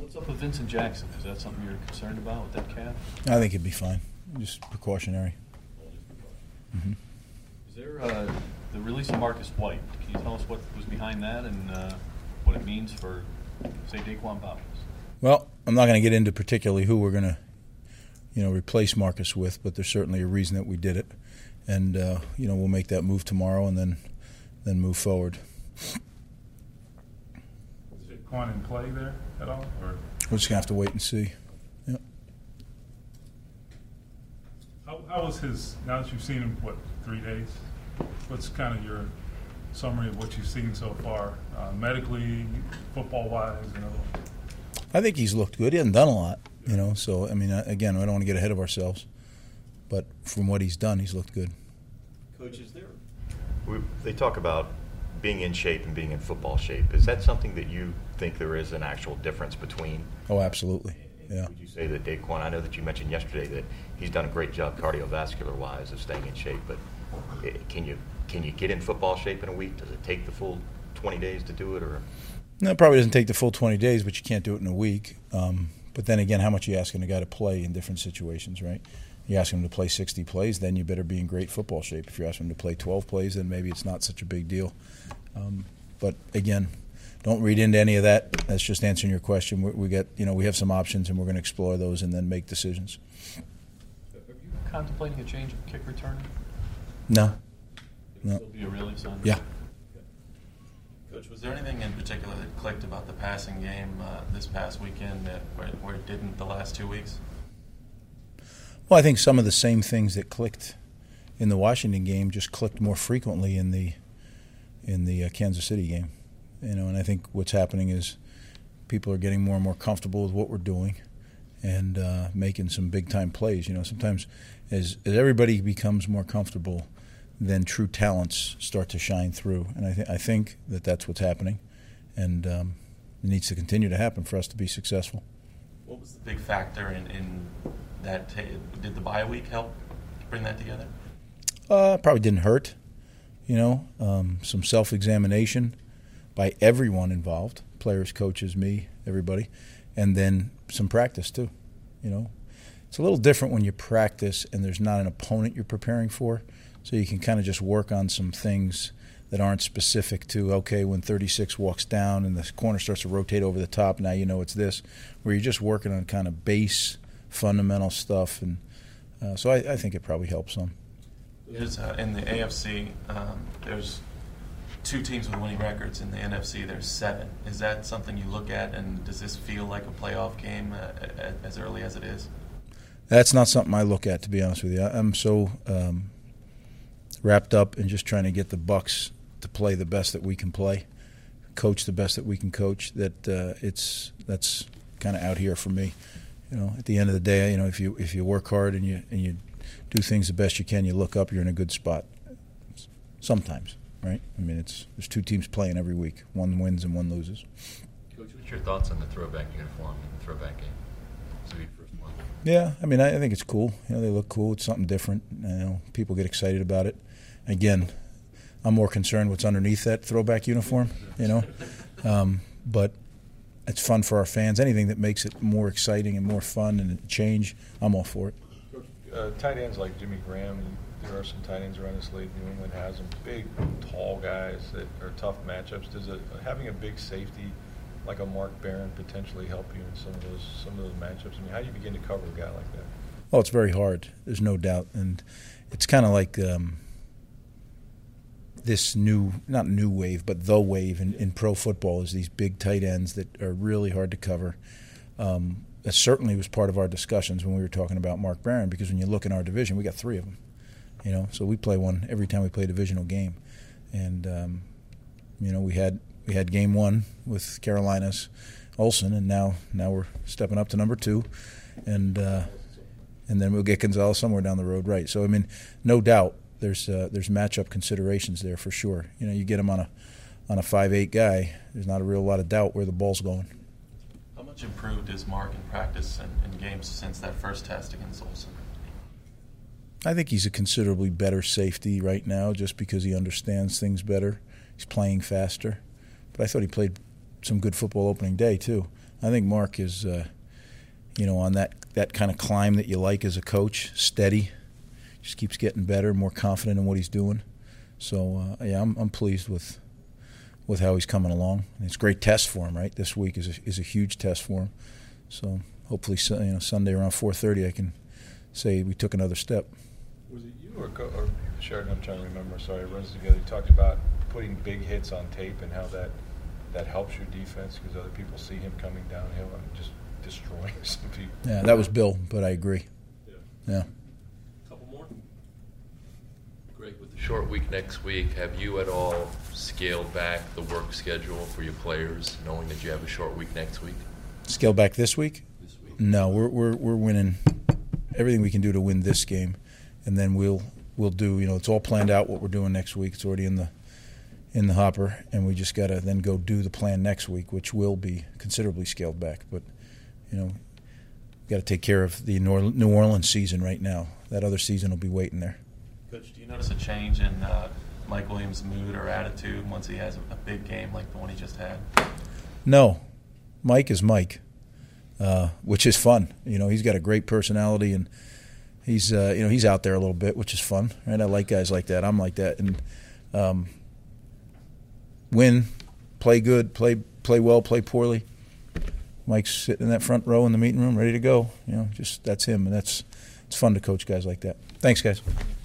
What's up with Vincent Jackson? Is that something you're concerned about with that calf? I think he'd be fine. Just precautionary. Mm-hmm. Is there the release of Marcus White? Can you tell us what was behind that and what it means for, say, Daquan Bowers? Well, I'm not going to get into particularly who we're going to, replace Marcus with, but there's certainly a reason that we did it, and we'll make that move tomorrow and then move forward. Is Daquan in play there at all, or we're just going to have to wait and see. Yep. How was his? Now that you've seen him, 3 days? What's kind of your summary of what you've seen so far, medically, football-wise, I think he's looked good. He hasn't done a lot, So again, I don't want to get ahead of ourselves, but from what he's done, he's looked good. Coach, is there? They talk about being in shape and being in football shape. Is that something that you think there is an actual difference between? Oh, absolutely. Yeah. Would you say that Daquan? I know that you mentioned yesterday that he's done a great job cardiovascular-wise of staying in shape, but can you get in football shape in a week? Does it take the full 20 days to do it, or? No, it probably doesn't take the full 20 days, but you can't do it in a week. But then again, how much are you asking a guy to play in different situations, right? You ask him to play 60 plays, then you better be in great football shape. If you're asking him to play 12 plays, then maybe it's not such a big deal. But again, don't read into any of that. That's just answering your question. We have some options, and we're going to explore those and then make decisions. Are you contemplating a change of kick return? No. It would still be a release on? Yeah. Coach, was there anything in particular that clicked about the passing game this past weekend where it didn't the last 2 weeks? Well, I think some of the same things that clicked in the Washington game just clicked more frequently in the Kansas City game. And I think what's happening is people are getting more and more comfortable with what we're doing and making some big-time plays. Sometimes as everybody becomes more comfortable, then true talents start to shine through. And I think that's what's happening, and it needs to continue to happen for us to be successful. What was the big factor in that? Did the bye week help bring that together? Probably didn't hurt. Some self-examination by everyone involved, players, coaches, me, everybody, and then some practice too. It's a little different when you practice and there's not an opponent you're preparing for, so you can kind of just work on some things that aren't specific to, okay, when 36 walks down and the corner starts to rotate over the top, now you know it's this, where you're just working on kind of base, fundamental stuff, and so I think it probably helps some. There's, in the AFC, there's 2 teams with winning records. In the NFC, there's 7. Is that something you look at, and does this feel like a playoff game as early as it is? That's not something I look at, to be honest with you. I'm so wrapped up in just trying to get the Bucs to play the best that we can play, coach the best that we can coach, that that's kind of out here for me. At the end of the day, if you work hard and you do things the best you can, you look up, you're in a good spot. Sometimes, right? There's 2 teams playing every week. One wins and one loses. Coach, what's your thoughts on the throwback uniform and the throwback game? So you first one. Yeah, I think it's cool. They look cool. It's something different. People get excited about it. Again, I'm more concerned what's underneath that throwback uniform, but it's fun for our fans. Anything that makes it more exciting and more fun and change, I'm all for it. Tight ends like Jimmy Graham, there are some tight ends around this league. New England has them, big, tall guys that are tough matchups. Does having a big safety like a Mark Barron potentially help you in some of those matchups? How do you begin to cover a guy like that? Well, it's very hard. There's no doubt, and it's kind of like this not new wave, but the wave in pro football is these big tight ends that are really hard to cover. That certainly was part of our discussions when we were talking about Mark Barron, because when you look in our division, we got 3 of them. So we play one every time we play a divisional game, and we had game 1 with Carolina's Olsen, and now we're stepping up to number 2, and then we'll get Gonzalez somewhere down the road, right? So no doubt there's matchup considerations there for sure. You get him on a 5'8" guy, there's not a real lot of doubt where the ball's going. How much improved is Mark in practice and in games since that first test against Olsen? I think he's a considerably better safety right now, just because he understands things better. He's playing faster, but I thought he played some good football opening day too. I think Mark is, on that kind of climb that you like as a coach, steady, just keeps getting better, more confident in what he's doing. So I'm pleased with how he's coming along. And it's a great test for him, right? This week is a huge test for him. So hopefully, Sunday around 4:30, I can say we took another step. Was it you or Sheridan? I'm trying to remember. Sorry, I read this together. You talked about putting big hits on tape and how that helps your defense because other people see him coming downhill and just destroying some people. Yeah, that was Bill, but I agree. Yeah. Couple more. Great. With the Short week next week, have you at all scaled back the work schedule for your players, knowing that you have a short week next week? Scale back this week? No, we're winning everything we can do to win this game, and then we'll do. It's all planned out what we're doing next week. It's already in the hopper, and we just got to then go do the plan next week, which will be considerably scaled back. But got to take care of the New Orleans season right now. That other season will be waiting there. Coach, do you notice a change in Mike Williams' mood or attitude once he has a big game like the one he just had? No, Mike is Mike, which is fun. He's got a great personality, and he's he's out there a little bit, which is fun. Right? I like guys like that. I'm like that, and win, play good, play well, play poorly. Mike's sitting in that front row in the meeting room, ready to go. Just that's him, and it's fun to coach guys like that. Thanks, guys.